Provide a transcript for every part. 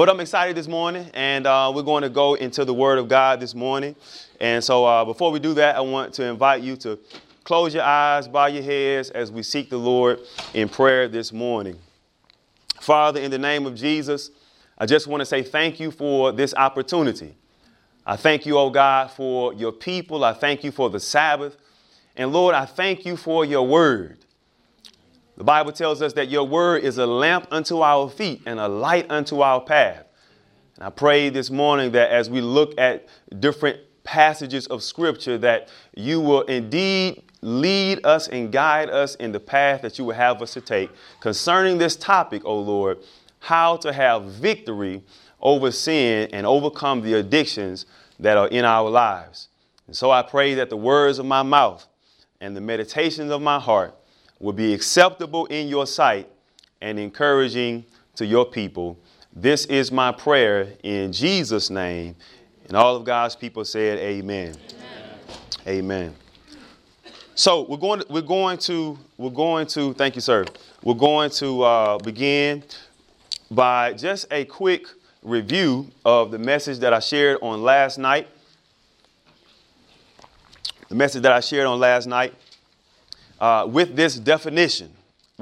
But I'm excited this morning, and we're going to go into the Word of God this morning. And so before we do that, I want to invite you to close your eyes, bow your heads as we seek the Lord in prayer this morning. Father, in the name of Jesus, I just want to say thank you for this opportunity. I thank you, oh God, for your people. I thank you for the Sabbath. And Lord, I thank you for your word. The Bible tells us that your word is a lamp unto our feet and a light unto our path. And I pray this morning that as we look at different passages of scripture, that you will indeed lead us and guide us in the path that you would have us to take concerning this topic, O Lord, how to have victory over sin and overcome the addictions that are in our lives. And so I pray that the words of my mouth and the meditations of my heart will be acceptable in your sight and encouraging to your people. This is my prayer in Jesus' name. And all of God's people said, amen. Amen. So we're going to, thank you, sir. We're going to begin by just a quick review of the message that I shared on last night. The message that I shared on last night with this definition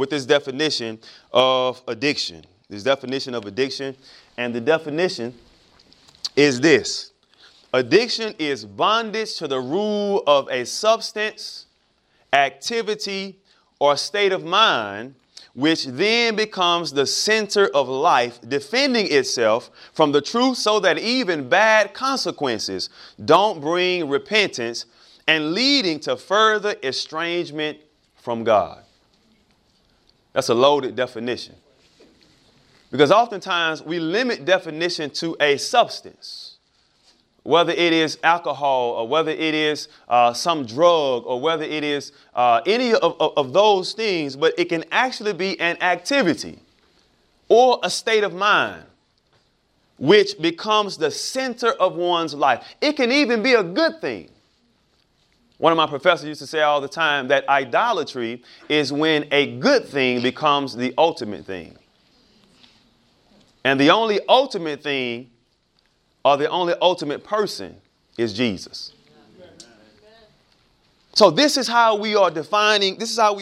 of addiction. This definition of addiction. And the definition is this. Addiction is bondage to the rule of a substance, activity, or state of mind, which then becomes the center of life, defending itself from the truth so that even bad consequences don't bring repentance and leading to further estrangement from God. That's a loaded definition. Because oftentimes we limit definition to a substance, whether it is alcohol or whether it is some drug or whether it is any of those things, but it can actually be an activity or a state of mind which becomes the center of one's life. It can even be a good thing. One of my professors used to say all the time that idolatry is when a good thing becomes the ultimate thing. And the only ultimate thing or the only ultimate person is Jesus. So this is how we are defining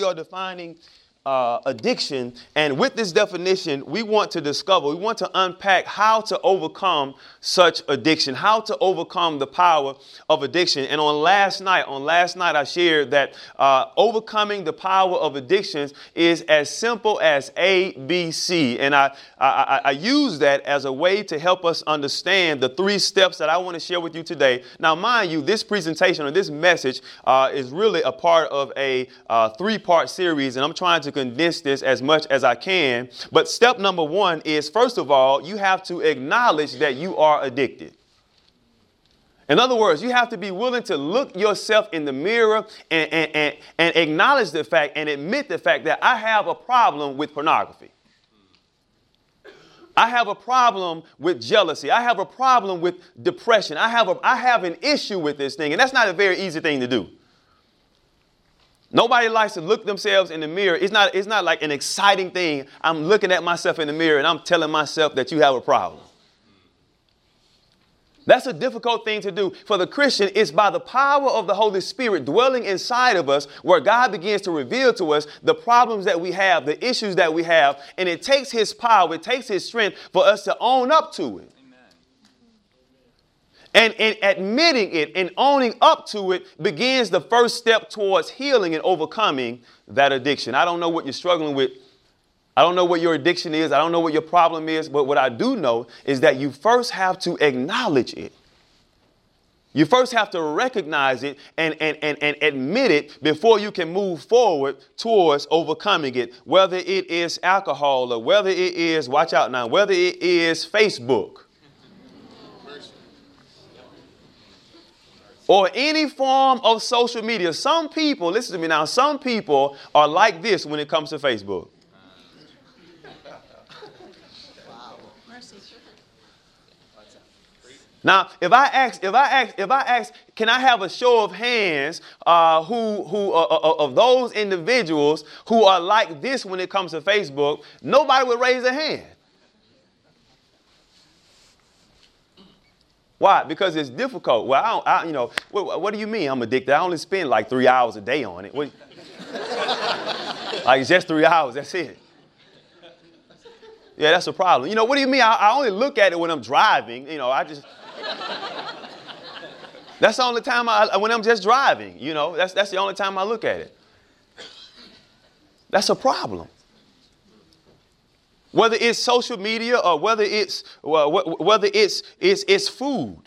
addiction. And with this definition, we want to unpack how to overcome such addiction, how to overcome the power of addiction. And on last night, I shared that overcoming the power of addictions is as simple as ABC. And I use that as a way to help us understand the 3 steps that I want to share with you today. Now, mind you, this presentation or this message is really a part of a 3-part series, and I'm trying to condense this as much as I can. But step number 1 is, first of all, you have to acknowledge that you are addicted. In other words, you have to be willing to look yourself in the mirror and acknowledge the fact and admit the fact that I have a problem with pornography. I have a problem with jealousy. I have a problem with depression. I have an issue with this thing. And that's not a very easy thing to do. Nobody likes to look themselves in the mirror. It's not like an exciting thing. I'm looking at myself in the mirror and I'm telling myself that you have a problem. That's a difficult thing to do. For the Christian, it's by the power of the Holy Spirit dwelling inside of us where God begins to reveal to us the problems that we have, the issues that we have. And it takes his power, it takes his strength for us to own up to it. And admitting it and owning up to it begins the first step towards healing and overcoming that addiction. I don't know what you're struggling with. I don't know what your addiction is. I don't know what your problem is. But what I do know is that you first have to acknowledge it. You first have to recognize it and admit it before you can move forward towards overcoming it, whether it is alcohol or whether it is, watch out now, whether it is Facebook. Or any form of social media. Some people, listen to me now, some people are like this when it comes to Facebook. Now, if I ask, can I have a show of hands of those individuals who are like this when it comes to Facebook? Nobody would raise their hand. Why? Because it's difficult. Well, what do you mean I'm addicted? I only spend like 3 hours a day on it. Like it's just 3 hours. That's it. Yeah, that's a problem. What do you mean? I only look at it when I'm driving. That's the only time when I'm just driving. That's the only time I look at it. That's a problem. Whether it's social media or whether it's food.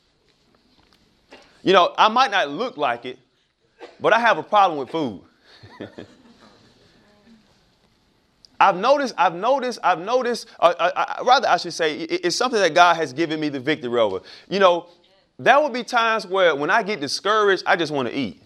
I might not look like it, but I have a problem with food. I've noticed, rather I should say, it's something that God has given me the victory over. There will be times where when I get discouraged, I just want to eat.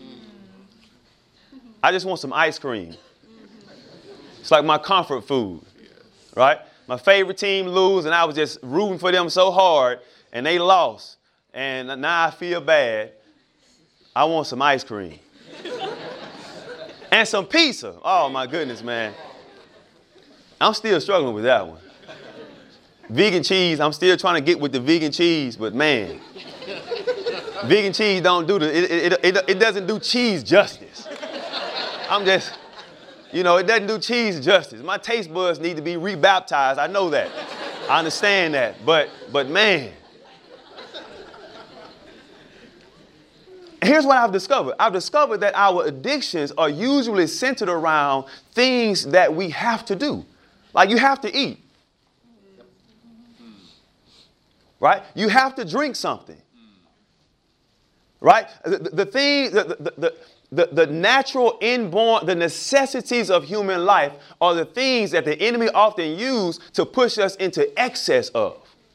I just want some ice cream. It's like my comfort food, right? My favorite team lose, and I was just rooting for them so hard, and they lost. And now I feel bad. I want some ice cream. And some pizza. Oh, my goodness, man. I'm still struggling with that one. Vegan cheese, I'm still trying to get with the vegan cheese, but man, vegan cheese don't do it doesn't do cheese justice. It doesn't do cheese justice. My taste buds need to be rebaptized. I know that. I understand that. But man, here's what I've discovered. I've discovered that our addictions are usually centered around things that we have to do. Like you have to eat. Right? You have to drink something. Right? The natural inborn, the necessities of human life are the things that the enemy often use to push us into excess of.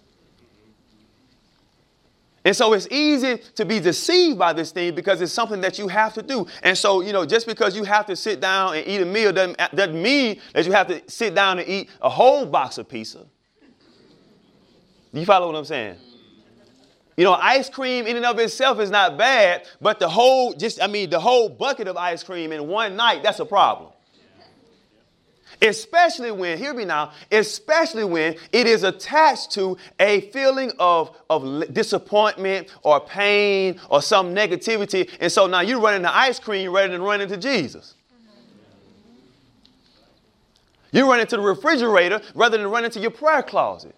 And so it's easy to be deceived by this thing because it's something that you have to do. And so, just because you have to sit down and eat a meal doesn't mean that you have to sit down and eat a whole box of pizza. You follow what I'm saying? Ice cream in and of itself is not bad, but the whole bucket of ice cream in one night, that's a problem. Especially when it is attached to a feeling of disappointment or pain or some negativity. And so now you run into ice cream rather than run into Jesus. You run into the refrigerator rather than run into your prayer closet.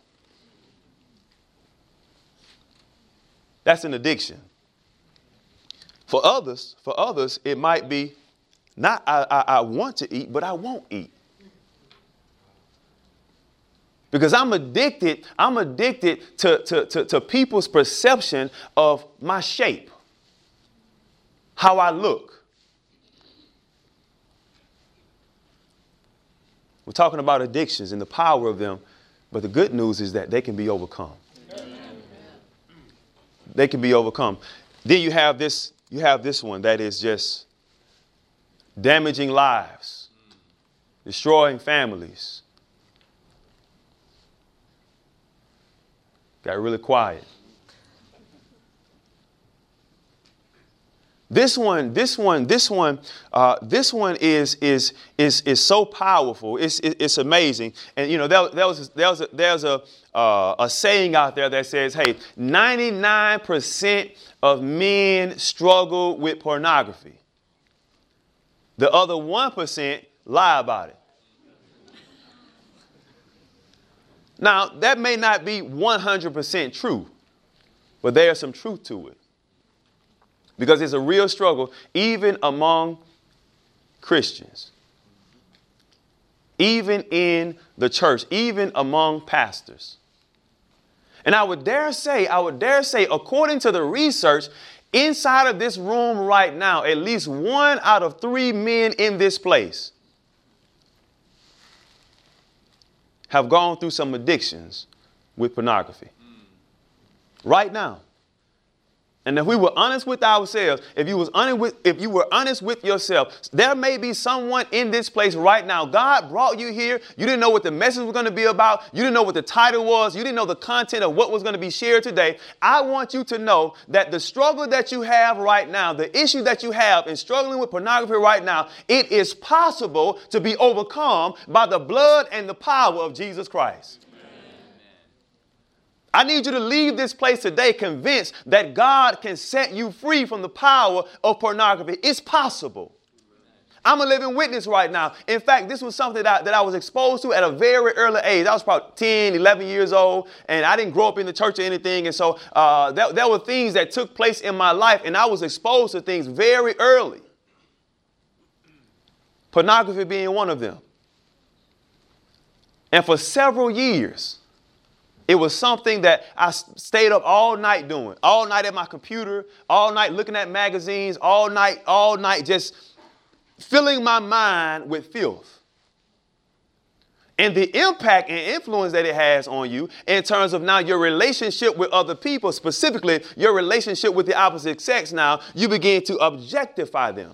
That's an addiction. For others, it might be not I want to eat, but I won't eat. Because I'm addicted to people's perception of my shape, how I look. We're talking about addictions and the power of them, but the good news is that they can be overcome. They can be overcome. Then you have this one that is just damaging lives, destroying families. Got really quiet. This one is so powerful. It's amazing. And there's a saying out there that says, hey, 99% of men struggle with pornography. The other 1% lie about it. Now, that may not be 100% true, but there's some truth to it. Because it's a real struggle, even among Christians, even in the church, even among pastors. And I would dare say, according to the research, inside of this room right now, at least 1 out of 3 men in this place have gone through some addictions with pornography. Right now. And if we were honest with ourselves, if you were honest with yourself, there may be someone in this place right now. God brought you here. You didn't know what the message was going to be about. You didn't know what the title was. You didn't know the content of what was going to be shared today. I want you to know that the struggle that you have right now, the issue that you have in struggling with pornography right now, it is possible to be overcome by the blood and the power of Jesus Christ. I need you to leave this place today convinced that God can set you free from the power of pornography. It's possible. I'm a living witness right now. In fact, this was something that I was exposed to at a very early age. I was probably 10, 11 years old, and I didn't grow up in the church or anything. And so there were things that took place in my life, and I was exposed to things very early. Pornography being one of them. And for several years, it was something that I stayed up all night doing, all night at my computer, all night looking at magazines, all night just filling my mind with filth. And the impact and influence that it has on you in terms of now your relationship with other people, specifically your relationship with the opposite sex, now you begin to objectify them.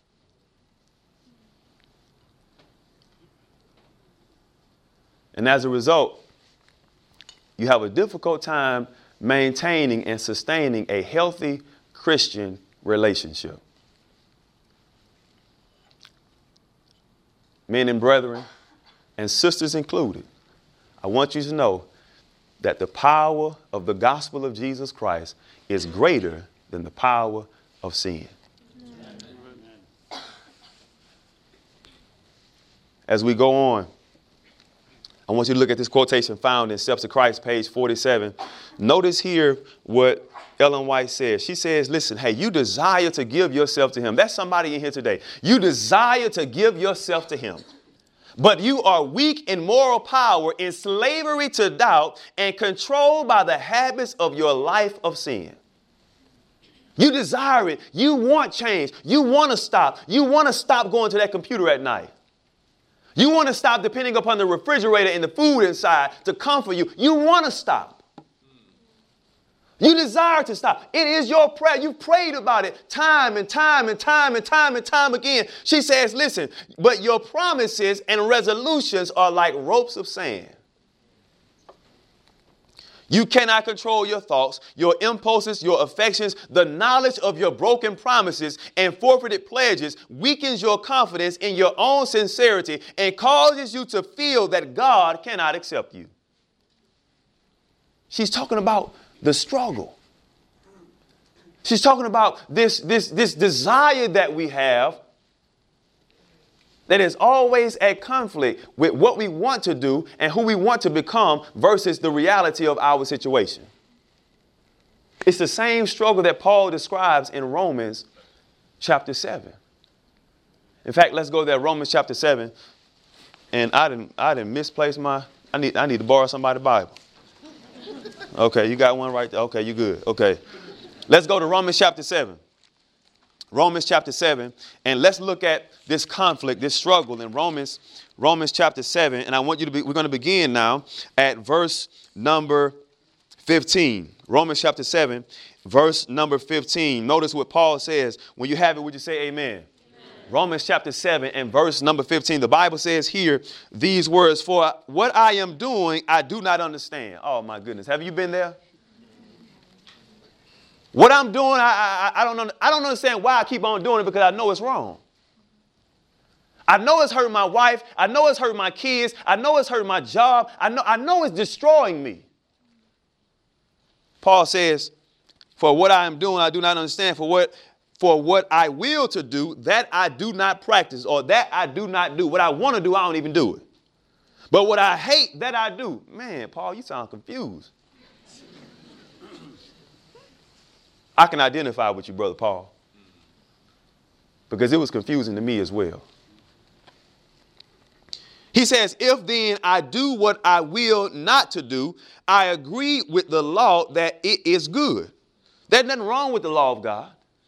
And as a result, you have a difficult time maintaining and sustaining a healthy Christian relationship. Men and brethren, and sisters included, I want you to know that the power of the gospel of Jesus Christ is greater than the power of sin. As we go on, I want you to look at this quotation found in Steps of Christ, page 47. Notice here what Ellen White says. She says, listen, hey, you desire to give yourself to him. That's somebody in here today. You desire to give yourself to him. But you are weak in moral power, in slavery to doubt, and controlled by the habits of your life of sin. You desire it. You want change. You want to stop. You want to stop going to that computer at night. You want to stop depending upon the refrigerator and the food inside to comfort you. You want to stop. You desire to stop. It is your prayer. You've prayed about it time and time and time and time and time again. She says, listen, but your promises and resolutions are like ropes of sand. You cannot control your thoughts, your impulses, your affections. The knowledge of your broken promises and forfeited pledges weakens your confidence in your own sincerity and causes you to feel that God cannot accept you. She's talking about the struggle. She's talking about this desire that we have that is always at conflict with what we want to do and who we want to become versus the reality of our situation. It's the same struggle that Paul describes in Romans chapter 7. In fact, let's go there, Romans chapter 7. And I didn't misplace I need to borrow somebody's Bible. Okay, you got one right there. Okay, you good. Okay. Let's go to Romans chapter 7. Romans chapter 7, and let's look at this conflict, this struggle in Romans chapter 7. And I want you we're going to begin now at verse number 15. Romans chapter 7, verse number 15. Notice what Paul says. When you have it, would you say amen? Amen. Romans chapter 7 and verse number 15. The Bible says here these words, for what I am doing, I do not understand. Oh, my goodness. Have you been there? What I'm doing, I don't understand why I keep on doing it, because I know it's wrong. I know it's hurting my wife. I know it's hurting my kids. I know it's hurting my job. I know it's destroying me. Paul says, for what I am doing, I do not understand. For what I will to do, that I do not practice, or that I do not do. What I want to do, I don't even do it. But what I hate, that I do. Man, Paul, you sound confused. I can identify with you, Brother Paul, because it was confusing to me as well. He says, if then I do what I will not to do, I agree with the law that it is good. There's nothing wrong with the law of God.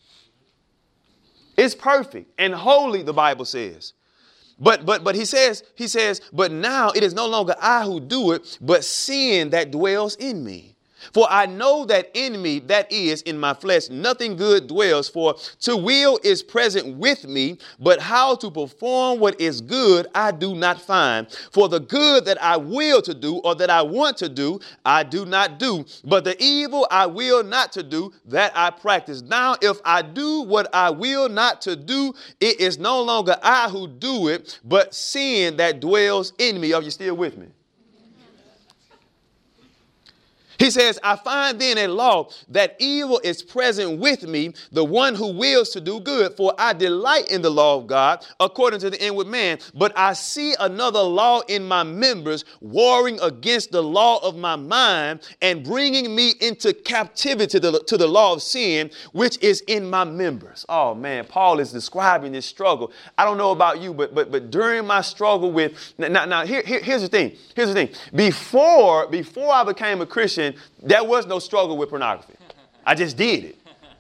It's perfect and holy, the Bible says. But he says, but now it is no longer I who do it, but sin that dwells in me. For I know that in me, that is in my flesh, nothing good dwells. For to will is present with me, but how to perform what is good I do not find. For the good that I will to do, or that I want to do, I do not do. But the evil I will not to do, that I practice. Now, if I do what I will not to do, it is no longer I who do it, but sin that dwells in me. Are you still with me? He says, I find then a law that evil is present with me, the one who wills to do good. For I delight in the law of God according to the inward man. But I see another law in my members, warring against the law of my mind and bringing me into captivity to the law of sin, which is in my members. Oh, man, Paul is describing this struggle. I don't know about you, but during my struggle with here's the thing. Here's the thing. Before I became a Christian, there was no struggle with pornography. I just did it.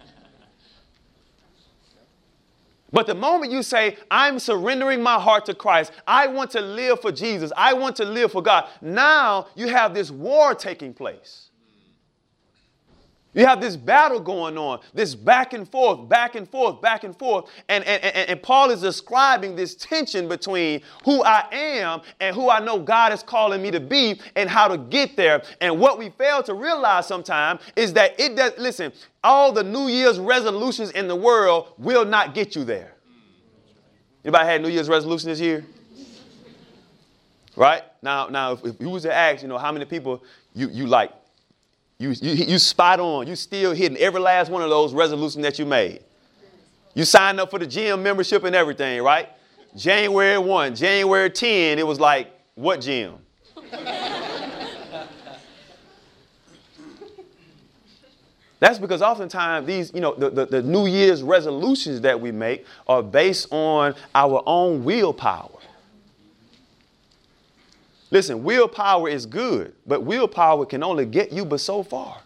But the moment you say, I'm surrendering my heart to Christ, I want to live for Jesus, I want to live for God, now you have this war taking place. You have this battle going on, this back and forth, back and forth, back and forth. And Paul is describing this tension between who I am and who I know God is calling me to be and how to get there. And what we fail to realize sometimes is that listen, all the New Year's resolutions in the world will not get you there. Anybody had New Year's resolution this year? Right? Now, if you was to ask, how many people you like, You spot on. You still hitting every last one of those resolutions that you made. You signed up for the gym membership and everything, right? January 1, January 10, it was like, what gym? That's because oftentimes these, the New Year's resolutions that we make are based on our own willpower. Listen, willpower is good, but willpower can only get you but so far.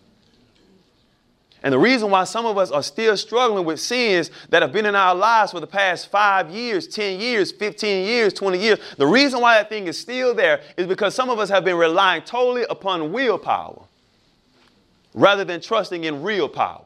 And the reason why some of us are still struggling with sins that have been in our lives for the past 5 years, 10 years, 15 years, 20 years, the reason why that thing is still there is because some of us have been relying totally upon willpower rather than trusting in real power.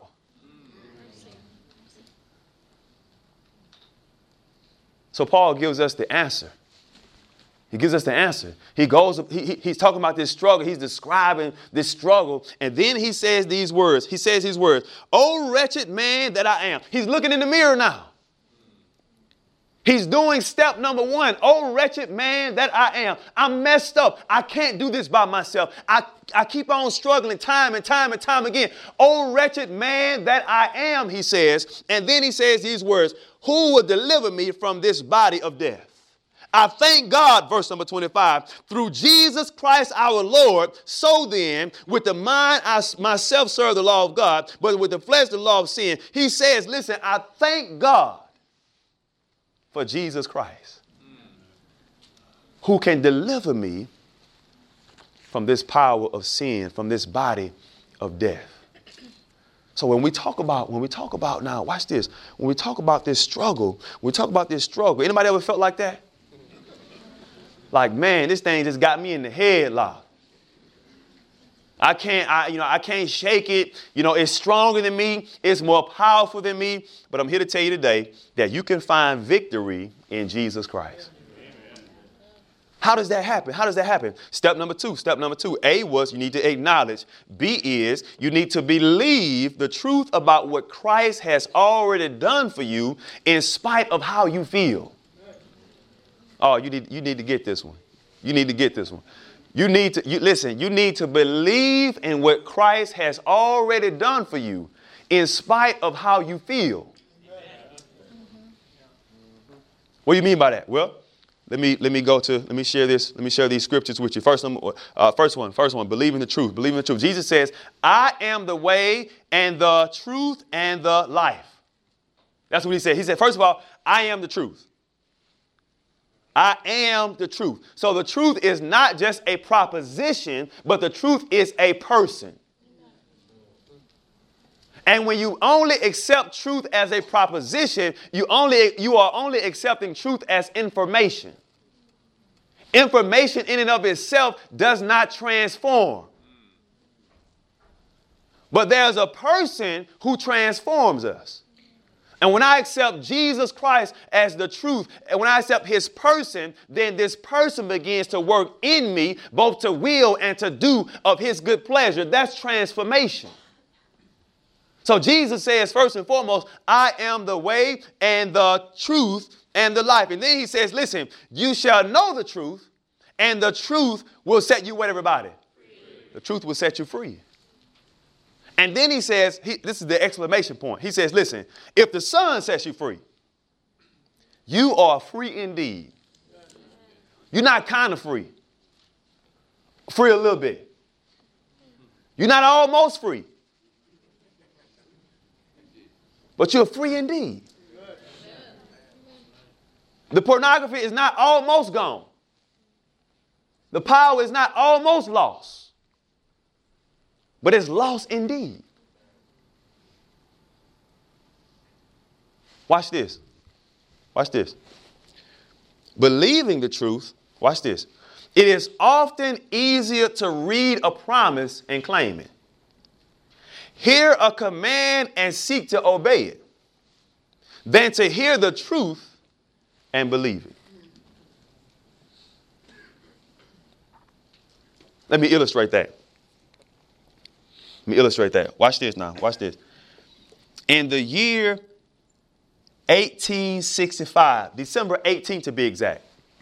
So Paul gives us the answer. He gives us the answer. He's talking about this struggle. He's describing this struggle. And then he says these words. He says these words, "O wretched man that I am." He's looking in the mirror now. He's doing step number 1. "O wretched man that I am." I'm messed up. I can't do this by myself. I keep on struggling time and time and time again. "O wretched man that I am," he says. And then he says these words, "Who will deliver me from this body of death? I thank God," verse number 25, "through Jesus Christ our Lord. So then, with the mind I myself serve the law of God, but with the flesh the law of sin." He says, listen, I thank God for Jesus Christ, who can deliver me from this power of sin, from this body of death. So when we talk about now, watch this. When we talk about this struggle, anybody ever felt like that? Like, man, this thing just got me in the headlock. I can't shake it. It's stronger than me. It's more powerful than me. But I'm here to tell you today that you can find victory in Jesus Christ. How does that happen? Step number two. A was you need to acknowledge. B is you need to believe the truth about what Christ has already done for you in spite of how you feel. Oh, you need to get this one. You need to get this one. You need to believe in what Christ has already done for you in spite of how you feel. What do you mean by that? Well, let me share these scriptures with you. First one, believe in the truth. Believe in the truth. Jesus says, "I am the way and the truth and the life." That's what he said. He said, first of all, I am the truth. I am the truth. So the truth is not just a proposition, but the truth is a person. And when you only accept truth as a proposition, you are only accepting truth as information. Information in and of itself does not transform. But there's a person who transforms us. And when I accept Jesus Christ as the truth, and when I accept his person, then this person begins to work in me, both to will and to do of his good pleasure. That's transformation. So Jesus says, first and foremost, I am the way and the truth and the life. And then he says, listen, you shall know the truth, and the truth will set you what, everybody? The truth will set you free. And then he says, this is the exclamation point. He says, listen, if the Son sets you free, you are free indeed. You're not kind of free. Free a little bit. You're not almost free. But you're free indeed. The pornography is not almost gone. The power is not almost lost. But it's lost indeed. Watch this. Watch this. Believing the truth, watch this. It is often easier to read a promise and claim it. Hear a command and seek to obey it than to hear the truth and believe it. Let me illustrate that. Watch this now. Watch this. In the year 1865, December 18th to be exact.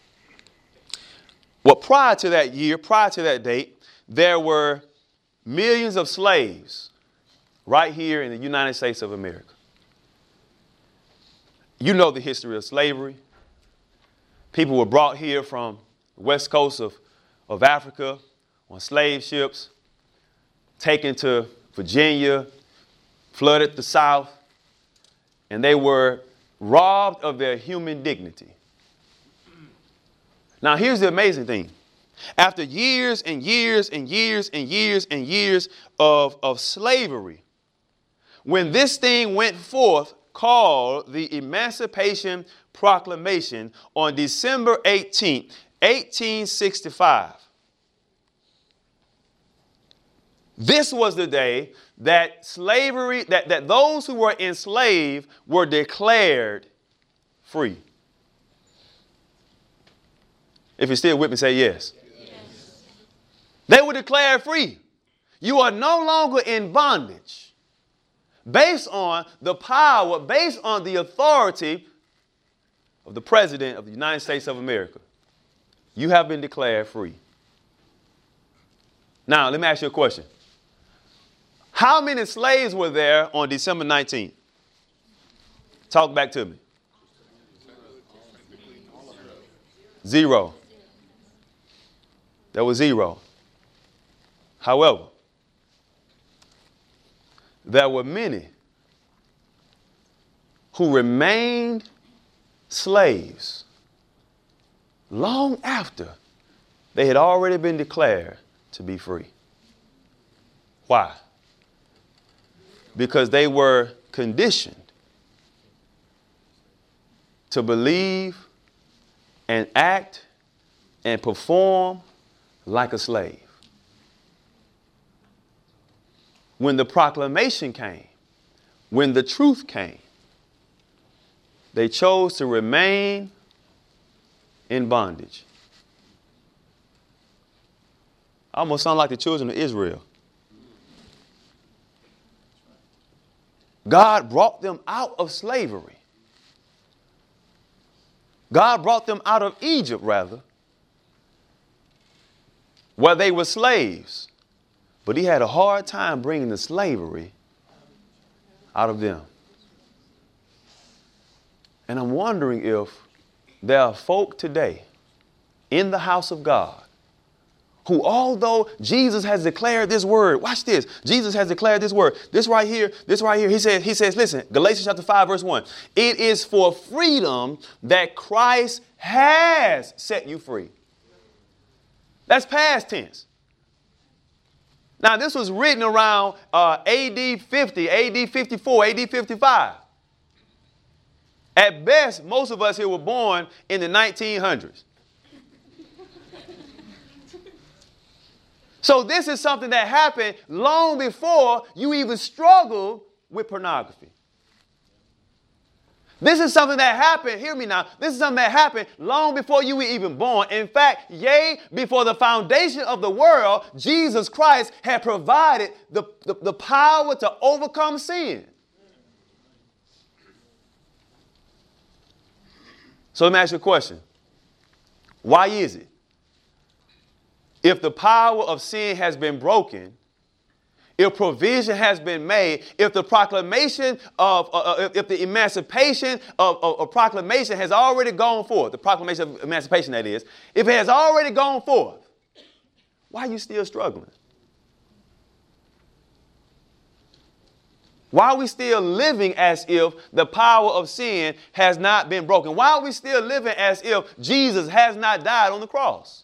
Well, prior to that year, prior to that date, there were millions of slaves right here in the United States of America. You know the history of slavery. People were brought here from the west coast of Africa on slave ships, taken to Virginia, flooded the South, and they were robbed of their human dignity. Now, here's the amazing thing. After years and years and years and years and years of slavery, when this thing went forth called the Emancipation Proclamation on December 18th, 1865, this was the day that slavery, that those who were enslaved were declared free. If you're still with me, say yes. Yes. They were declared free. You are no longer in bondage based on the power, based on the authority of the President of the United States of America. You have been declared free. Now, let me ask you a question. How many slaves were there on December 19th? Talk back to me. 0. There was 0. However, there were many who remained slaves long after they had already been declared to be free. Why? Because they were conditioned to believe and act and perform like a slave. When the proclamation came, when the truth came, they chose to remain in bondage. Almost sound like the children of Israel. God brought them out of slavery. God brought them out of Egypt, rather, where they were slaves. But he had a hard time bringing the slavery out of them. And I'm wondering if there are folk today in the house of God who, although Jesus has declared this word, watch this, Jesus has declared this word, this right here, he says, listen, Galatians chapter 5, verse 1, it is for freedom that Christ has set you free. That's past tense. Now, this was written around AD 50, AD 54, AD 55. At best, most of us here were born in the 1900s. So this is something that happened long before you even struggled with pornography. This is something that happened, hear me now, this is something that happened long before you were even born. In fact, before the foundation of the world, Jesus Christ had provided the power to overcome sin. So let me ask you a question. Why is it if the power of sin has been broken, if provision has been made, if the proclamation if the emancipation of proclamation has already gone forth, the proclamation of emancipation that is, if it has already gone forth, why are you still struggling? Why are we still living as if the power of sin has not been broken? Why are we still living as if Jesus has not died on the cross?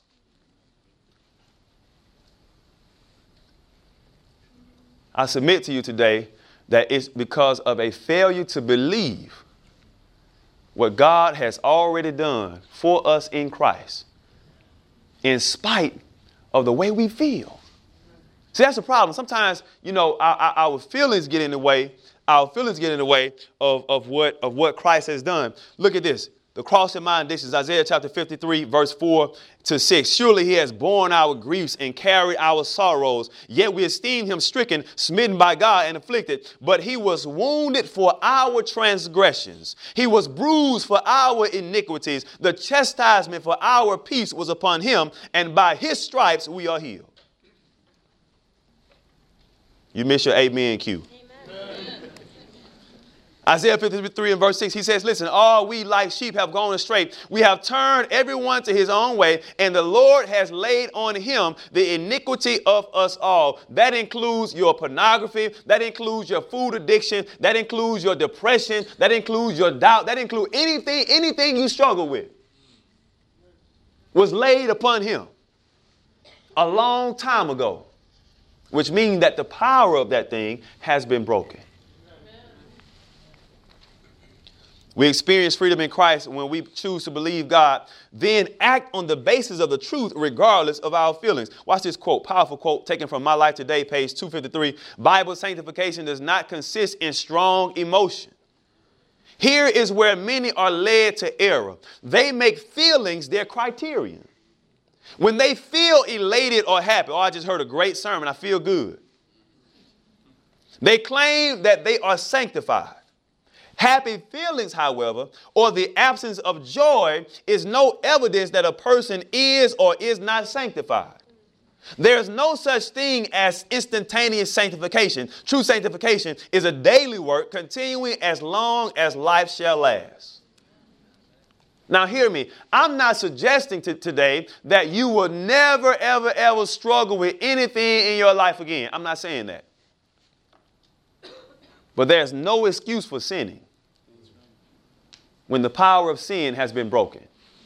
I submit to you today that it's because of a failure to believe what God has already done for us in Christ, in spite of the way we feel. See, that's the problem. Sometimes, our feelings get in the way. Our feelings get in the way of what Christ has done. Look at this. The cross in mind, this is Isaiah chapter 53, verse 4-6. Surely he has borne our griefs and carried our sorrows. Yet we esteemed him stricken, smitten by God and afflicted. But he was wounded for our transgressions. He was bruised for our iniquities. The chastisement for our peace was upon him. And by his stripes we are healed. You miss your amen cue. Isaiah 53 and verse 6, he says, listen, all we like sheep have gone astray. We have turned everyone to his own way, and the Lord has laid on him the iniquity of us all. That includes your pornography. That includes your food addiction. That includes your depression. That includes your doubt. That includes anything you struggle with was laid upon him a long time ago, which means that the power of that thing has been broken. We experience freedom in Christ when we choose to believe God, then act on the basis of the truth regardless of our feelings. Watch this quote, powerful quote taken from My Life Today, page 253. Bible sanctification does not consist in strong emotion. Here is where many are led to error. They make feelings their criterion. When they feel elated or happy, I just heard a great sermon, I feel good. They claim that they are sanctified. Happy feelings, however, or the absence of joy is no evidence that a person is or is not sanctified. There's no such thing as instantaneous sanctification. True sanctification is a daily work continuing as long as life shall last. Now, hear me. I'm not suggesting today that you will never, ever, ever struggle with anything in your life again. I'm not saying that. But there's no excuse for sinning when the power of sin has been broken.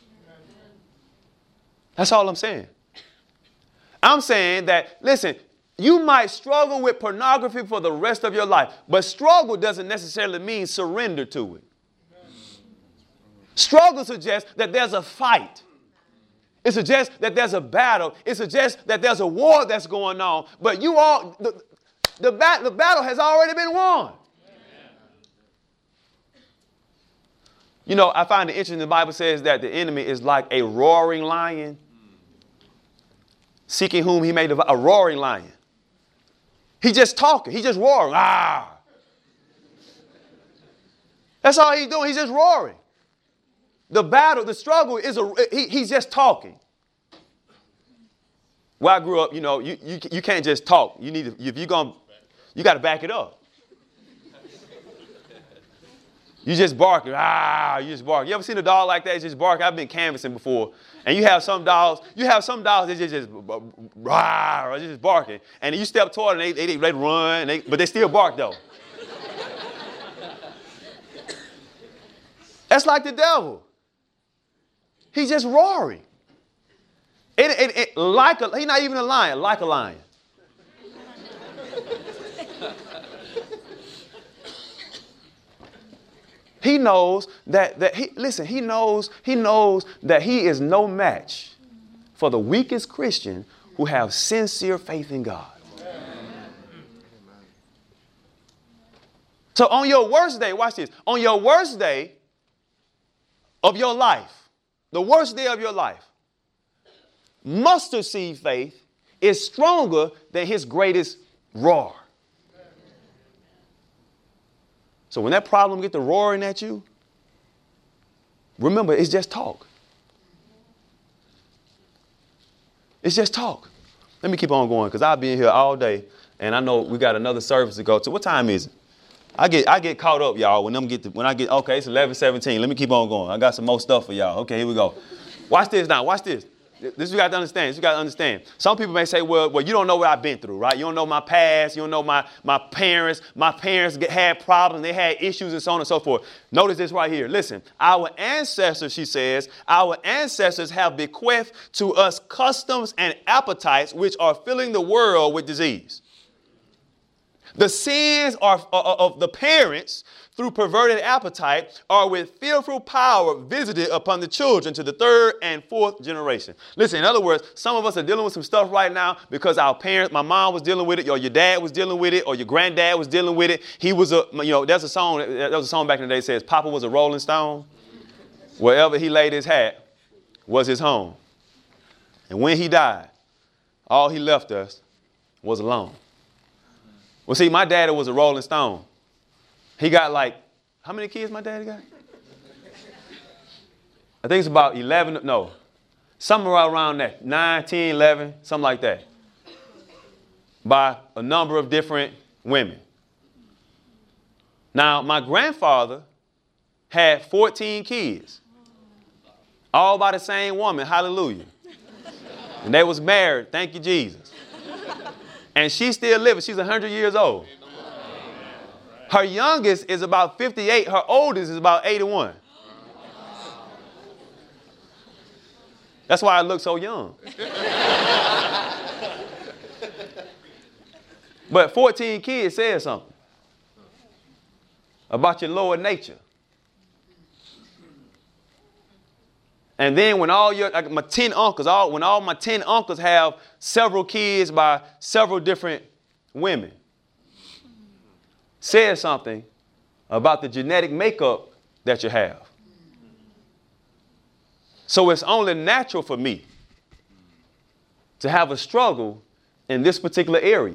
That's all I'm saying. I'm saying that, listen, you might struggle with pornography for the rest of your life, but struggle doesn't necessarily mean surrender to it. Struggle suggests that there's a fight. It suggests that there's a battle. It suggests that there's a war that's going on, but the battle has already been won. I find it interesting. The Bible says that the enemy is like a roaring lion, seeking whom he may devour. A roaring lion. He's just talking. He's just roaring. Ah. That's all he's doing. He's just roaring. The battle, the struggle is he's just talking. Where I grew up, you can't just talk. You need to, you got to back it up. You just barking. You just bark. You ever seen a dog like that? It's just barking. I've been canvassing before. And you have some dogs that just barking. And you step toward them, they run, but they still bark though. That's like the devil. He's just roaring. He's not even a lion, like a lion. He knows he knows that he is no match for the weakest Christian who have sincere faith in God. So on your worst day, watch this, on your worst day of your life, the worst day of your life, mustard seed faith is stronger than his greatest roar. So when that problem gets to roaring at you, remember, it's just talk. It's just talk. Let me keep on going because I'll be in here all day. And I know we got another service to go to. What time is it? I get caught up, y'all, okay, it's 11:17. Let me keep on going. I got some more stuff for y'all. Okay, here we go. Watch this now. Watch this. This you got to understand. Some people may say, well, you don't know what I've been through, right? You don't know my past. You don't know my parents. My parents had problems. They had issues and so on and so forth. Notice this right here. Listen, our ancestors, she says, our ancestors have bequeathed to us customs and appetites which are filling the world with disease. The sins of the parents through perverted appetite are with fearful power visited upon the children to the third and fourth generation. Listen, in other words, some of us are dealing with some stuff right now because our parents, my mom was dealing with it, or your dad was dealing with it, or your granddad was dealing with it. He was there's a song back in the day that says Papa was a rolling stone. Wherever he laid his hat was his home. And when he died, all he left us was alone. Well, see, my daddy was a rolling stone. He got how many kids my daddy got? I think it's about 11, somewhere around that, 9, 10, 11, something like that. By a number of different women. Now, my grandfather had 14 kids. All by the same woman, hallelujah. And they was married, thank you, Jesus. And she's still living. She's 100 years old. Her youngest is about 58. Her oldest is about 81. That's why I look so young. But 14 kids says something about your lower nature. And then when my 10 uncles, when all my 10 uncles have several kids by several different women, says something about the genetic makeup that you have. So it's only natural for me to have a struggle in this particular area.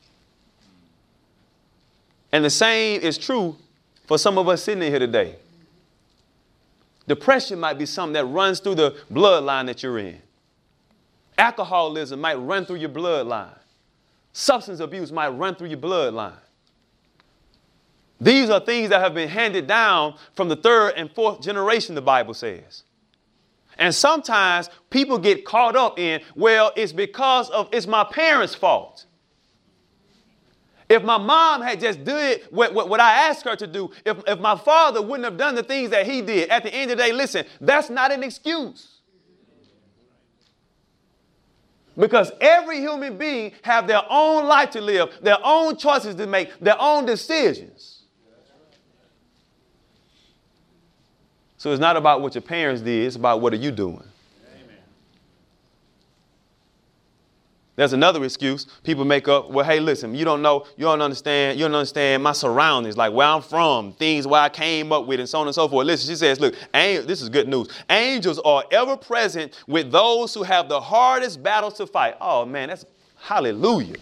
And the same is true for some of us sitting in here today. Depression might be something that runs through the bloodline that you're in. Alcoholism might run through your bloodline. Substance abuse might run through your bloodline. These are things that have been handed down from the third and fourth generation, the Bible says. And sometimes people get caught up in, well, it's my parents' fault. If my mom had just did what I asked her to do, if my father wouldn't have done the things that he did, at the end of the day, listen, that's not an excuse. Because every human being have their own life to live, their own choices to make, their own decisions. So it's not about what your parents did, it's about what are you doing. There's another excuse people make up. Well, hey, listen, you don't understand my surroundings, like where I'm from, things where I came up with, and so on and so forth. Listen, she says, look, this is good news. Angels are ever present with those who have the hardest battles to fight. Oh, man, that's hallelujah.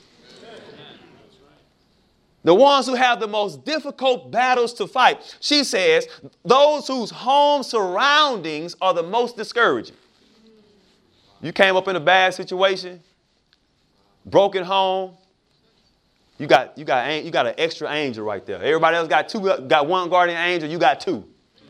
The ones who have the most difficult battles to fight. She says, those whose home surroundings are the most discouraging. You came up in a bad situation. Broken home, you got an extra angel right there. Everybody else got one guardian angel, you got two.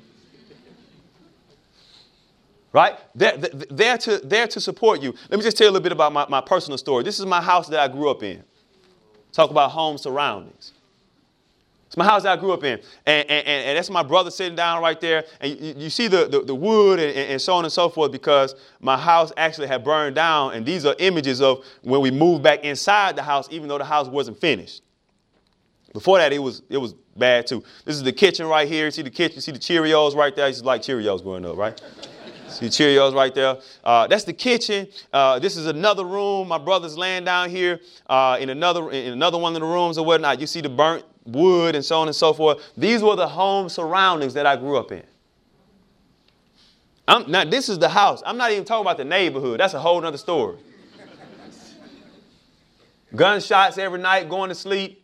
Right? They're to support you. Let me just tell you a little bit about my personal story. This is my house that I grew up in. Talk about home surroundings. It's my house that I grew up in. And that's my brother sitting down right there. And you see the wood and so on and so forth, because my house actually had burned down. And these are images of when we moved back inside the house, even though the house wasn't finished. Before that, it was bad too. This is the kitchen right here. You see the kitchen, you see the Cheerios right there. I used to like Cheerios growing up, right? See Cheerios right there. That's the kitchen. This is another room. My brother's laying down here in another one of the rooms or whatnot. You see the burnt wood and so on and so forth. These were the home surroundings that I grew up in. Now, this is the house. I'm not even talking about the neighborhood. That's a whole nother story. Gunshots every night, going to sleep.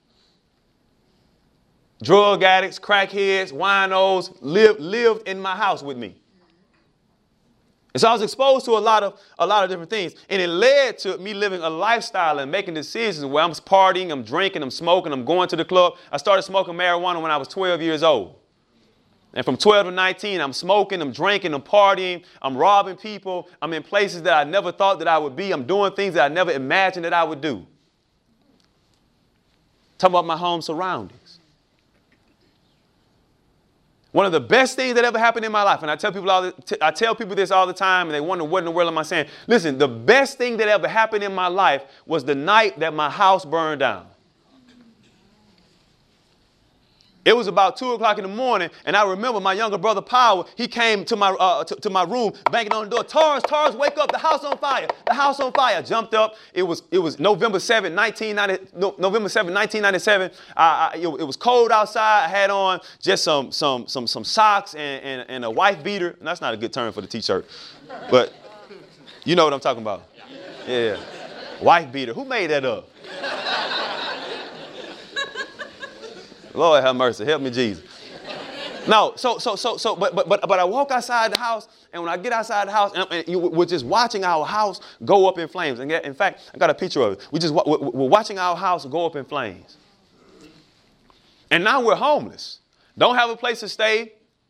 Drug addicts, crackheads, winos lived in my house with me. And so I was exposed to a lot of different things. And it led to me living a lifestyle and making decisions where I'm partying, I'm drinking, I'm smoking, I'm going to the club. I started smoking marijuana when I was 12 years old. And from 12 to 19, I'm smoking, I'm drinking, I'm partying, I'm robbing people. I'm in places that I never thought that I would be. I'm doing things that I never imagined that I would do. Talking about my home surroundings. One of the best things that ever happened in my life, and I tell people this all the time, and they wonder what in the world am I saying. Listen, the best thing that ever happened in my life was the night that my house burned down. It was about 2 o'clock in the morning, and I remember my younger brother, Power, he came to my room, banging on the door. Torrance, wake up, the house on fire, the house on fire. I jumped up. It was November 7, 1997. It was cold outside. I had on just some socks and a wife beater. And that's not a good term for the T-shirt, but you know what I'm talking about. Yeah, wife beater. Who made that up? Lord have mercy. Help me, Jesus. No, but I walk outside the house, and when I get outside the house, and we're just watching our house go up in flames. And in fact, I got a picture of it. We're watching our house go up in flames. And now we're homeless. Don't have a place to stay.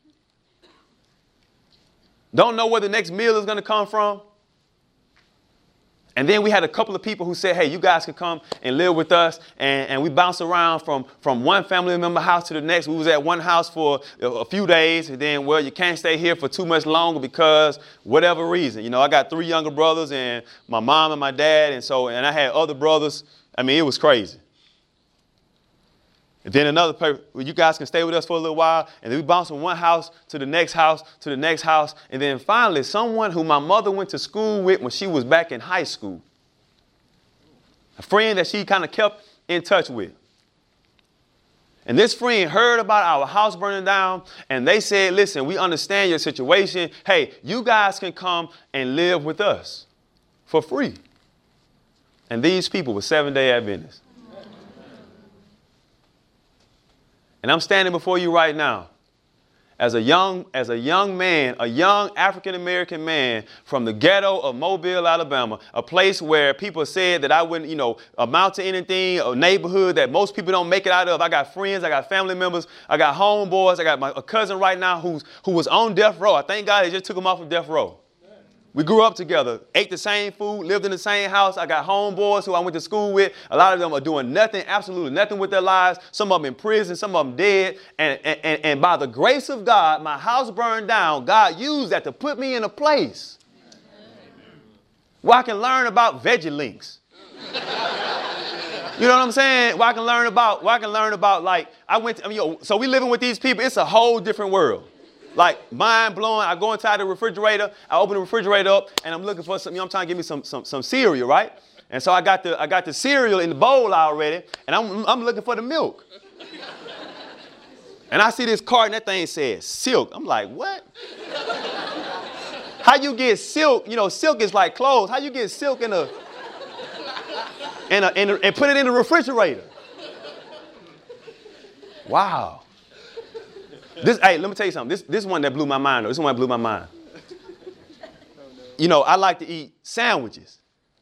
Don't know where the next meal is going to come from. And then we had a couple of people who said, hey, you guys can come and live with us. And we bounced around from one family member house to the next. We was at one house for a few days. And then, well, you can't stay here for too much longer because whatever reason. You know, I got 3 younger brothers and my mom and my dad. And I had other brothers. I mean, it was crazy. And then another person, well, you guys can stay with us for a little while. And then we bounced from one house to the next house to the next house. And then finally, someone who my mother went to school with when she was back in high school, a friend that she kind of kept in touch with. And this friend heard about our house burning down. And they said, listen, we understand your situation. Hey, you guys can come and live with us for free. And these people were Seventh-day Adventists. And I'm standing before you right now as a young man, a young African-American man from the ghetto of Mobile, Alabama, a place where people said that I wouldn't, amount to anything, a neighborhood that most people don't make it out of. I got friends, I got family members, I got homeboys, I got a cousin right now who was on death row. I thank God they just took him off of death row. We grew up together, ate the same food, lived in the same house. I got homeboys who I went to school with. A lot of them are doing nothing, absolutely nothing with their lives. Some of them in prison, some of them dead. And by the grace of God, my house burned down. God used that to put me in a place where I can learn about veggie links. You know what I'm saying? Where I can learn about so we living with these people. It's a whole different world. Like mind blowing. I go inside the refrigerator. I open the refrigerator up and I'm looking for something. I'm trying to give me some cereal, right? And so I got the cereal in the bowl already, and I'm looking for the milk. And I see this carton. That thing says silk. I'm like, what? How you get silk? Silk is like clothes. How you get silk and put it in the refrigerator? Wow. Hey, let me tell you something. This one that blew my mind, though. This one that blew my mind. I like to eat sandwiches.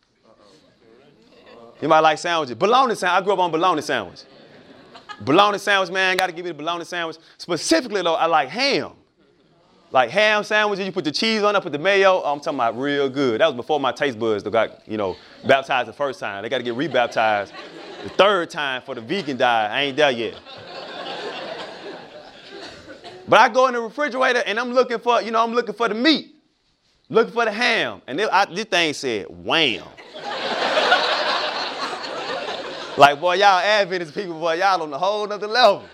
Anybody like sandwiches? Bologna sandwich. I grew up on bologna sandwich. Bologna sandwich, man. Got to give me the bologna sandwich. Specifically, though, I like ham. Like ham sandwiches. You put the cheese on it, put the mayo. I'm talking about real good. That was before my taste buds got, baptized the first time. They got to get rebaptized the third time for the vegan diet. I ain't there yet. But I go in the refrigerator and I'm looking for the meat, looking for the ham. And this thing said, wham. Like, boy, y'all Adventist people, boy, y'all on a whole nother level.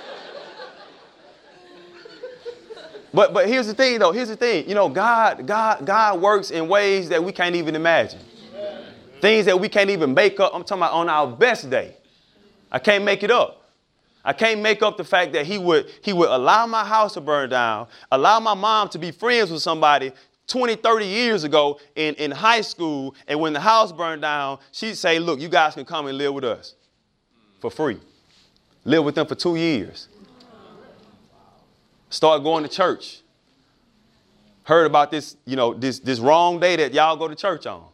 But here's the thing, though. God works in ways that we can't even imagine. Things that we can't even make up. I'm talking about on our best day. I can't make it up. I can't make up the fact that he would allow my house to burn down, allow my mom to be friends with somebody 20, 30 years ago in high school. And when the house burned down, she'd say, look, you guys can come and live with us for free. Live with them for 2 years. Start going to church. heard about this, this wrong day that y'all go to church on.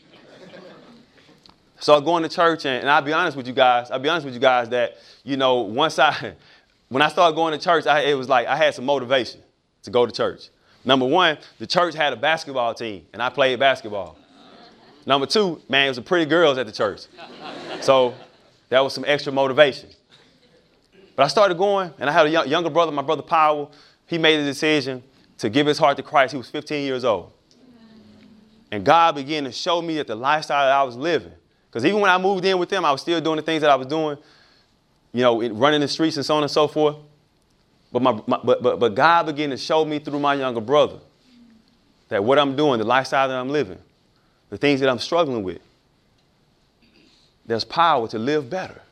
So I'm going to church, and I'll be honest with you guys that, when I started going to church, it was like I had some motivation to go to church. Number one, the church had a basketball team, and I played basketball. Number two, man, it was some pretty girls at the church. So that was some extra motivation. But I started going, and I had a younger brother, my brother Powell. He made a decision to give his heart to Christ. He was 15 years old. And God began to show me that the lifestyle that I was living, because even when I moved in with them, I was still doing the things that I was doing, running the streets and so on and so forth. But God began to show me through my younger brother that what I'm doing, the lifestyle that I'm living, the things that I'm struggling with, there's power to live better.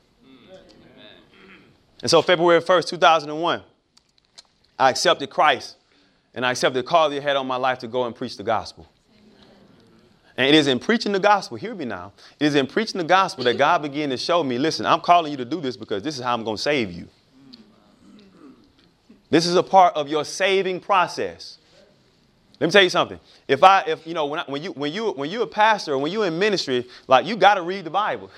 And so February 1st, 2001, I accepted Christ, and I accepted the call that he had on my life to go and preach the gospel. And it is in preaching the gospel, hear me now, it is in preaching the gospel that God began to show me, listen, I'm calling you to do this because this is how I'm going to save you. This is a part of your saving process. Let me tell you something. When you're a pastor or when you're in ministry, like, you got to read the Bible.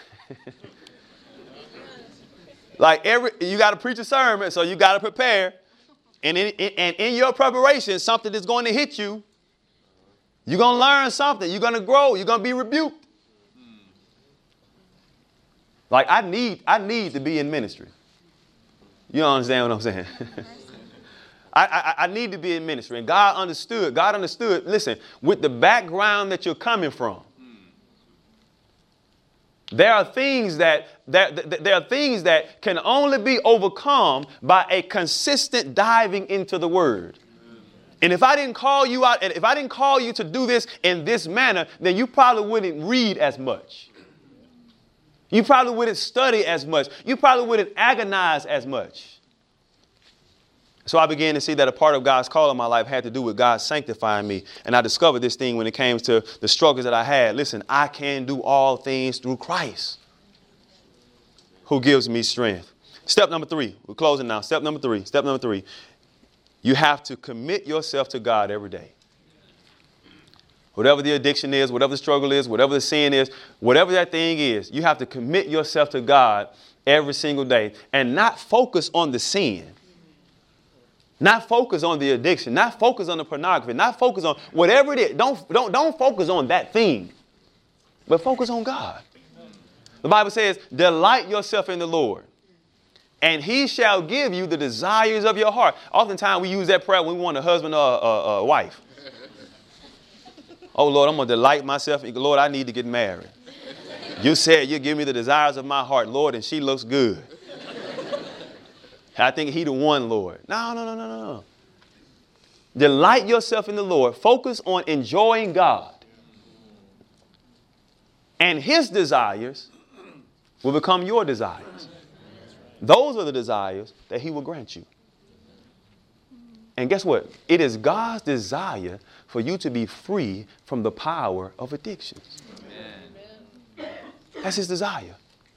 You got to preach a sermon, so you got to prepare. And in your preparation, something is going to hit you. You're going to learn something. You're going to grow. You're going to be rebuked. Like, I need to be in ministry. You don't understand what I'm saying? I need to be in ministry. And God understood, listen, with the background that you're coming from, there are things that can only be overcome by a consistent diving into the word. And if I didn't call you out, and if I didn't call you to do this in this manner, then you probably wouldn't read as much. You probably wouldn't study as much. You probably wouldn't agonize as much. So I began to see that a part of God's call in my life had to do with God sanctifying me. And I discovered this thing when it came to the struggles that I had. Listen, I can do all things through Christ, who gives me strength. Step number 3. We're closing now. Step number three. You have to commit yourself to God every day. Whatever the addiction is, whatever the struggle is, whatever the sin is, whatever that thing is, you have to commit yourself to God every single day and not focus on the sin. Not focus on the addiction, not focus on the pornography, not focus on whatever it is. Don't focus on that thing, but focus on God. The Bible says, delight yourself in the Lord, and he shall give you the desires of your heart. Oftentimes we use that prayer when we want a husband or a wife. Oh, Lord, I'm going to delight myself. Lord, I need to get married. You said you give me the desires of my heart, Lord, and she looks good. I think he the one, Lord. No. Delight yourself in the Lord. Focus on enjoying God. And his desires will become your desires. Those are the desires that he will grant you. And guess what? It is God's desire for you to be free from the power of addictions. Amen. That's his desire.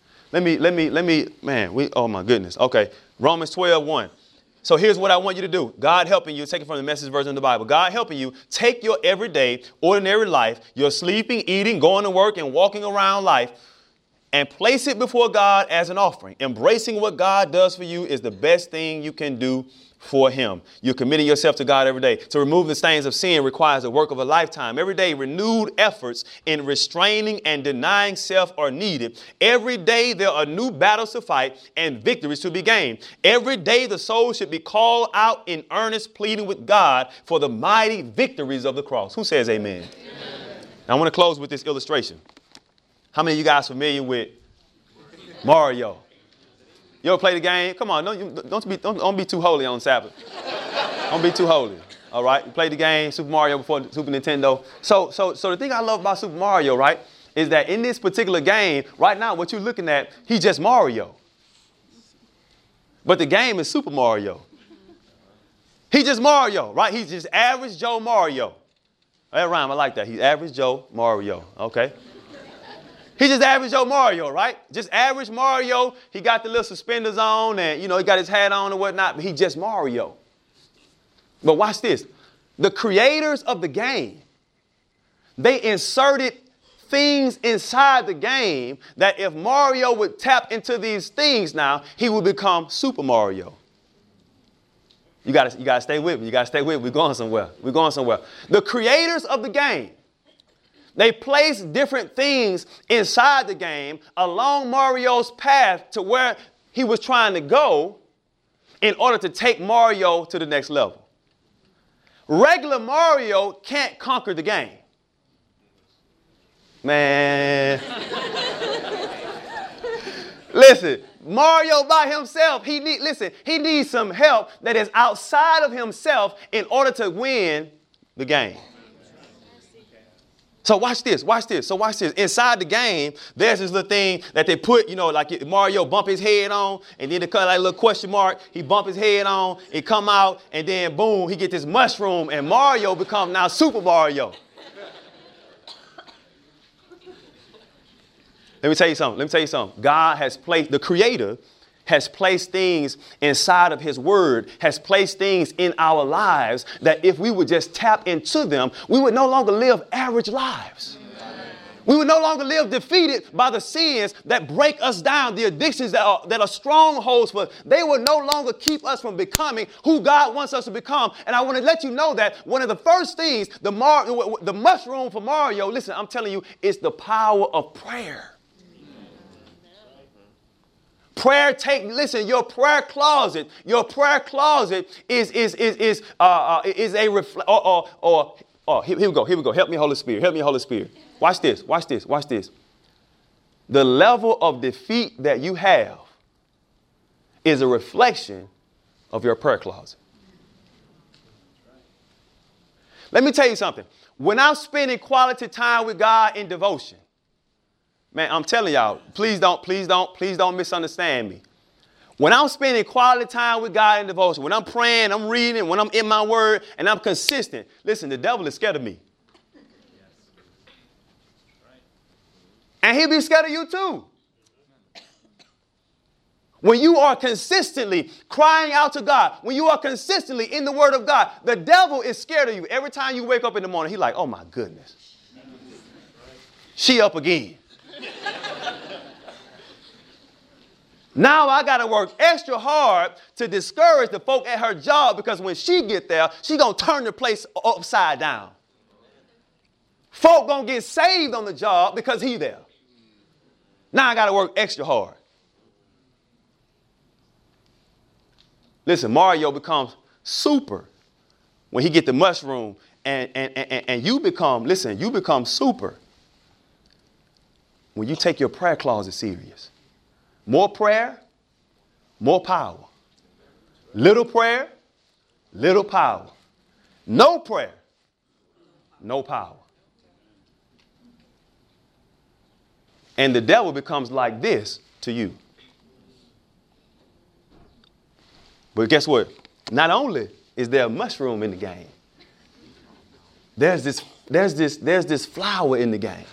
Oh my goodness. Okay. Romans 12:1. So here's what I want you to do. God helping you, take it from the Message version of the Bible. God helping you take your everyday, ordinary life, your sleeping, eating, going to work, and walking around life, and place it before God as an offering. Embracing what God does for you is the best thing you can do for him. You're committing yourself to God every day. To remove the stains of sin requires the work of a lifetime. Every day, renewed efforts in restraining and denying self are needed. Every day, there are new battles to fight and victories to be gained. Every day, the soul should be called out in earnest, pleading with God for the mighty victories of the cross. Who says amen? Amen. Now, I want to close with this illustration. How many of you guys familiar with Mario? You ever play the game? Come on, don't be too holy on Sabbath. Don't be too holy. All right, you played the game Super Mario before Super Nintendo. So the thing I love about Super Mario, right, is that in this particular game, right now, what you're looking at, he's just Mario. But the game is Super Mario. He's just Mario, right? He's just average Joe Mario. That rhyme, I like that. He's average Joe Mario. Okay. He's just average Joe Mario, right? Just average Mario. He got the little suspenders on and, he got his hat on and whatnot, but he's just Mario. But watch this. The creators of the game, they inserted things inside the game that if Mario would tap into these things now, he would become Super Mario. You gotta stay with me. You gotta stay with me. We're going somewhere. We're going somewhere. The creators of the game, they placed different things inside the game along Mario's path to where he was trying to go in order to take Mario to the next level. Regular Mario can't conquer the game. Man. Listen, Mario by himself, he needs some help that is outside of himself in order to win the game. So watch this. Inside the game, there's this little thing that they put, like Mario bump his head on, and then they cut like a little question mark. He bump his head on, it come out, and then boom, he get this mushroom, and Mario become now Super Mario. Let me tell you something. God has placed, the Creator has placed things inside of his word, has placed things in our lives that if we would just tap into them, we would no longer live average lives. We would no longer live defeated by the sins that break us down, the addictions that are strongholds for us. They will no longer keep us from becoming who God wants us to become. And I want to let you know that one of the first things, the mushroom for Mario, listen, I'm telling you, is the power of prayer. Your prayer closet is a here we go. Help me, Holy Spirit. Watch this. The level of defeat that you have is a reflection of your prayer closet. Let me tell you something. When I'm spending quality time with God in devotion, man, I'm telling y'all, please don't misunderstand me. When I'm spending quality time with God in devotion, when I'm praying, I'm reading, when I'm in my word, and I'm consistent, listen, the devil is scared of me. And he'll be scared of you too. When you are consistently crying out to God, when you are consistently in the word of God, the devil is scared of you. Every time you wake up in the morning, he's like, oh my goodness. She up again. Now I got to work extra hard to discourage the folk at her job because when she get there, she going to turn the place upside down. Folk going to get saved on the job because he there. Now I got to work extra hard. Listen, Mario becomes super when he get the mushroom and you become super when you take your prayer closet serious. More prayer, more power. Little prayer, little power. No prayer, no power. And the devil becomes like this to you. But guess what? Not only is there a mushroom in the game, there's this flower in the game.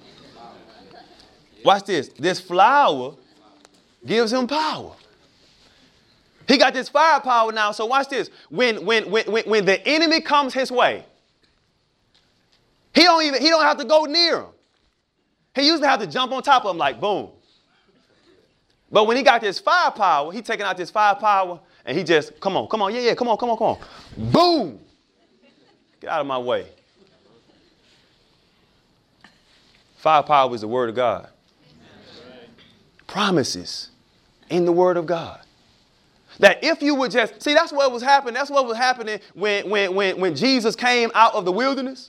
Watch this. This flower gives him power. He got this firepower now. So watch this. When the enemy comes his way, he don't have to go near him. He usually have to jump on top of him like boom. But when he got this firepower, he taking out this firepower and he just come on, yeah, come on. Boom. Get out of my way. Firepower is the word of God. Promises in the word of God. That if you would just, see, that's what was happening. That's what was happening when Jesus came out of the wilderness.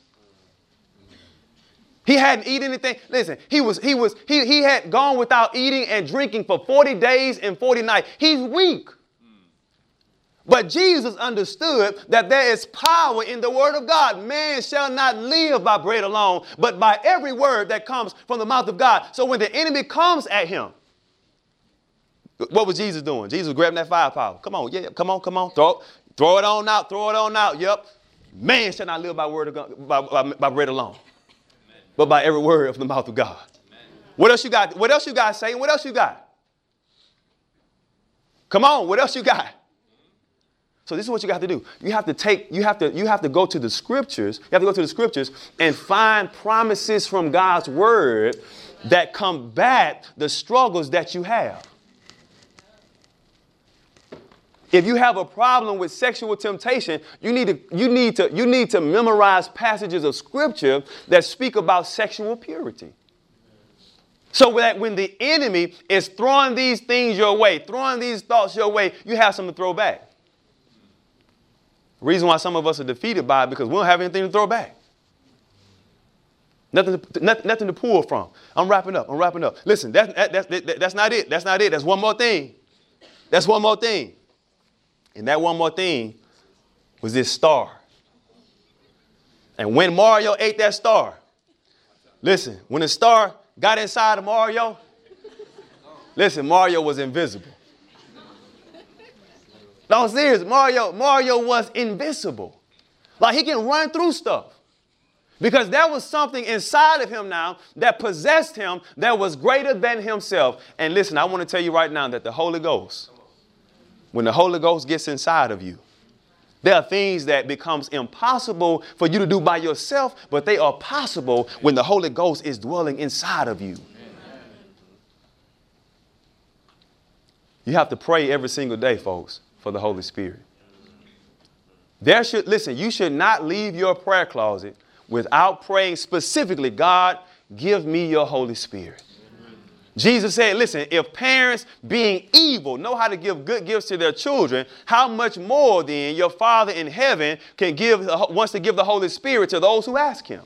He hadn't eaten anything. Listen, he had gone without eating and drinking for 40 days and 40 nights. He's weak. But Jesus understood that there is power in the word of God. Man shall not live by bread alone, but by every word that comes from the mouth of God. So when the enemy comes at him, what was Jesus doing? Jesus was grabbing that firepower. Come on, yeah, come on. Throw it on out. Yep. Man shall not live by word of God, by bread alone, but by every word of the mouth of God. Amen. What else you got? What else you got, Satan? What else you got? Come on, what else you got? So this is what you have to do. You have to go to the scriptures. You have to go to the scriptures and find promises from God's word that combat the struggles that you have. If you have a problem with sexual temptation, you need to memorize passages of scripture that speak about sexual purity. So that when the enemy is throwing these things your way, throwing these thoughts your way, you have something to throw back. The reason why some of us are defeated by it because we don't have anything to throw back. Nothing to pull from. I'm wrapping up. Listen, that's not it. That's not it. That's one more thing. That's one more thing. And that one more thing was this star. And when Mario ate that star, listen, when the star got inside of Mario, listen, Mario was invisible. No, serious. Mario was invisible. Like he can run through stuff. Because there was something inside of him now that possessed him that was greater than himself. And listen, I want to tell you right now that the Holy Ghost, when the Holy Ghost gets inside of you, there are things that becomes impossible for you to do by yourself, but they are possible when the Holy Ghost is dwelling inside of you. You have to pray every single day, folks, for the Holy Spirit. You should not leave your prayer closet without praying specifically, God, give me your Holy Spirit. Jesus said, listen, if parents being evil know how to give good gifts to their children, how much more then your Father in heaven wants to give the Holy Spirit to those who ask him.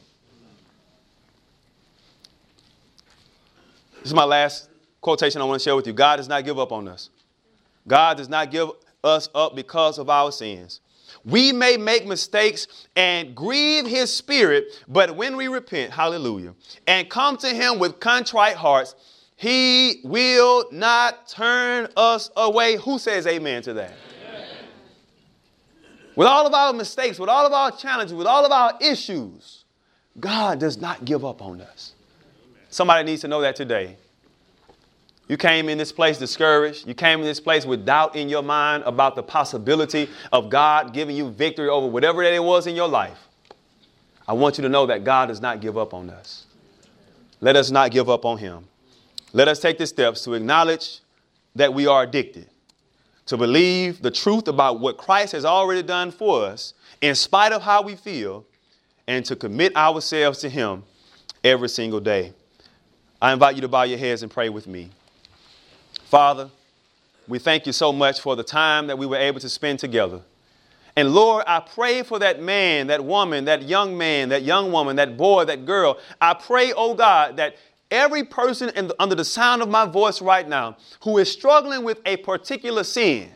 This is my last quotation I want to share with you. God does not give up on us. God does not give us up because of our sins. We may make mistakes and grieve his spirit, but when we repent, hallelujah, and come to him with contrite hearts, he will not turn us away. Who says amen to that? Amen. With all of our mistakes, with all of our challenges, with all of our issues, God does not give up on us. Somebody needs to know that today. You came in this place discouraged. You came in this place with doubt in your mind about the possibility of God giving you victory over whatever that it was in your life. I want you to know that God does not give up on us. Let us not give up on him. Let us take the steps to acknowledge that we are addicted, to believe the truth about what Christ has already done for us in spite of how we feel, and to commit ourselves to him every single day. I invite you to bow your heads and pray with me. Father, we thank you so much for the time that we were able to spend together. And Lord, I pray for that man, that woman, that young man, that young woman, that boy, that girl. I pray, oh God, that every person under the sound of my voice right now who is struggling with a particular sin,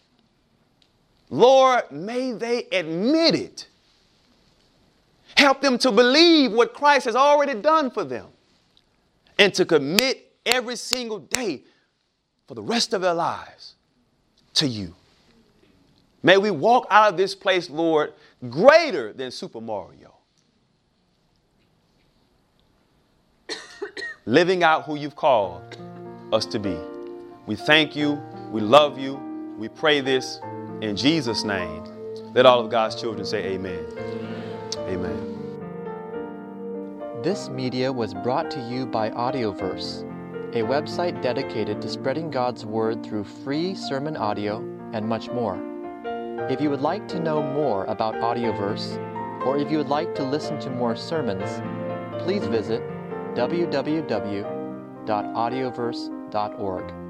Lord, may they admit it. Help them to believe what Christ has already done for them and to commit every single day for the rest of their lives to you. May we walk out of this place, Lord, greater than Super Mario. Living out who you've called us to be. We thank you. We love you. We pray this in Jesus' name. Let all of God's children say amen. Amen. This media was brought to you by Audioverse, a website dedicated to spreading God's word through free sermon audio and much more. If you would like to know more about Audioverse, or if you would like to listen to more sermons, please visit www.audioverse.org.